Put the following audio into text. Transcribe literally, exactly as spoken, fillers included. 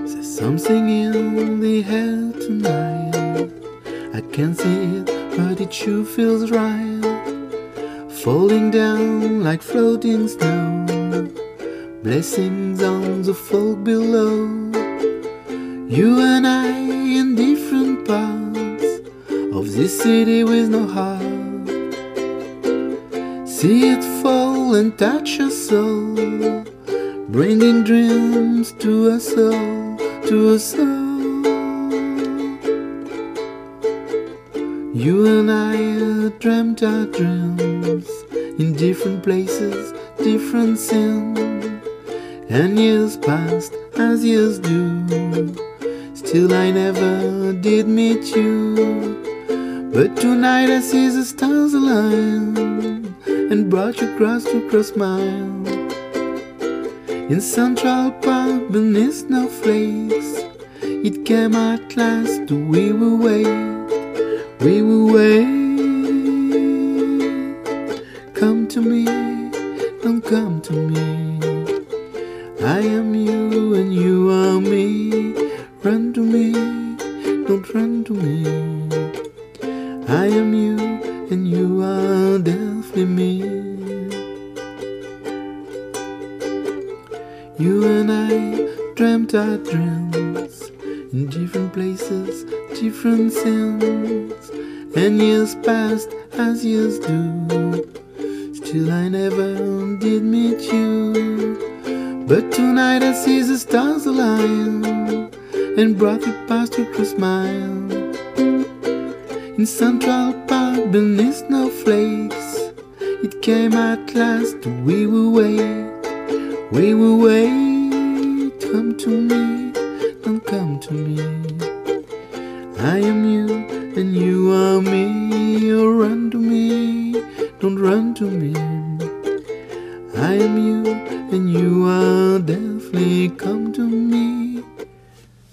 There's something in the air tonight. I can't see it, but it sure feels right. Falling down like floating snow, blessings on the folk below. You and I in different parts of this city with no heart. See it fall and touch your soul, bringing dreams to us all, to us all. You and I uh, dreamt our dreams in different places, different scenes, and years passed as years do. Still I never did meet you, but tonight I see the stars align and brought you across to cross mine. In Central Park beneath snowflakes, it came at last, we will wait. We will wait. Come to me, don't come to me. I am you and you are me. Run to me, don't run to me. I am you and you are definitely me. You and I dreamt our dreams in different places, different scenes, and years passed as years do. Still I never did meet you, but tonight I see the stars align and brought you past your cross mine. In Central Park beneath snowflakes, it came at last, we will wait. We will wait. Come to me, don't come to me. I am you and you are me. Oh, run to me, don't run to me. I am you and you are definitely come to me.